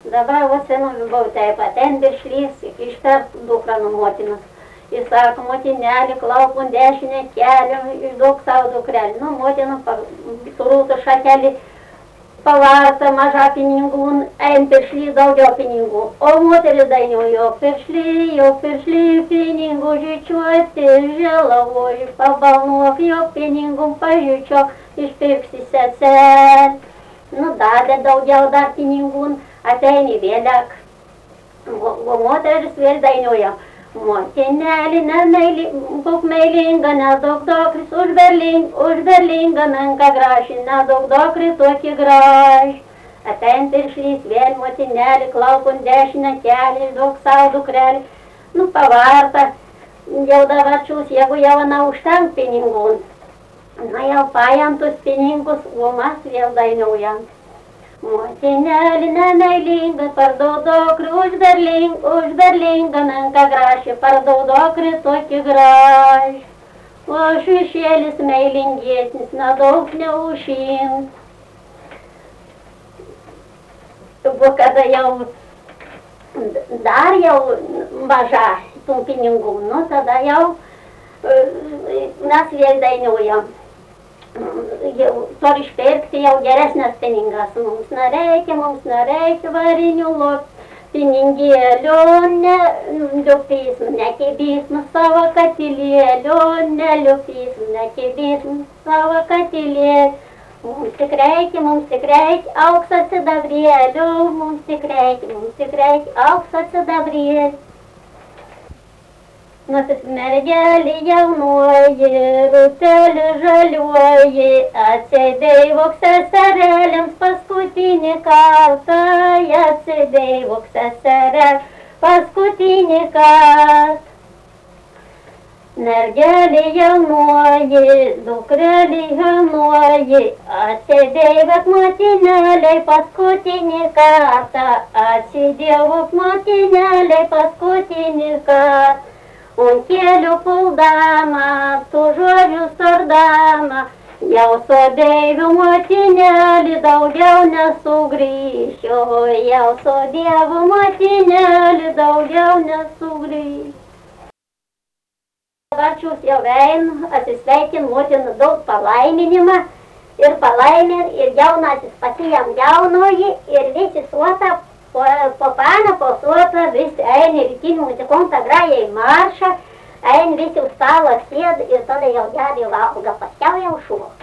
Dabar va senovių buvau taip pat, ten viršlys, iškart dukra nuo motinos. Jis sako, motinelį, klaupų dešinę kelią, išduok savo dukrelį. Nu, motina surūto šakelį, pavarta mažą pinigų, ein piršly daugiau pinigų. O moteris dainuoja, piršly, pinigų žičiuoti, žėlavoji, pabalnuok jo pinigų pažičiok, išpirksi sesel. Nu, davė daugiau dar pinigų, ateini vėliak. O moteris vėl dainuoja. Motinėlį, būk meilinga, nedaug dokris, už berlingą menką gražį, nedaug dokris tokį graž. Atein piršlys vėl motinėlį, klaupun dešinę kelią, išduok savo dukrelį. Nu, pavarta, jau dabar čiūs, jeigu jau neužtenk pinigų. Na, jau paėm tus pinigus, o mes vėl dainuojam. Motinėlį nemeilinga, pardaudokri už berlingą menką grašį, pardaudokri tokį graž. O šešėlis meilingesnis, nedaug neužšims. O kada jau dar jau maža tų pinigų, nu tada jau mes vėl dainuojam. Turi išpirkti jau geresnės piningas. Mums nereikia varinių pinigėlių, neliupysim, nekibėsim savo katilėlių, neliupysim, nekibėsim savo katilėlių. Mums tik reikia aukso sidabrėlių, mums tik reikia aukso sidabrėlių. Nosis mergelė jaunoji, rutelė žaliuoji, atsėdeivok seserėlėms paskutinį kartą, atsėdeivok seserėlėms paskutinį kartą. Mergelė jaunoji, dukrelė jaunoji, atsėdeivok motinėlė paskutinį kartą, atsėdeivok motinėlė paskutinį kartą. Un kelių puldama, tų žodžių stardama, jau sodeivių motinėlį daugiau nesugrįšiu, jau sodeivių motinėlį daugiau nesugrįšiu. Vačius jau ein, atsisveikin motina daug palaiminimą ir palaimin, ir jaunasis pasijam jaunoji, ir visi suota. Po pana, po suota, visi eini rytinių muzikontą graja į maršą, eini visi už stalo sėd ir tada jau geri valgo, paskiau jau šuo.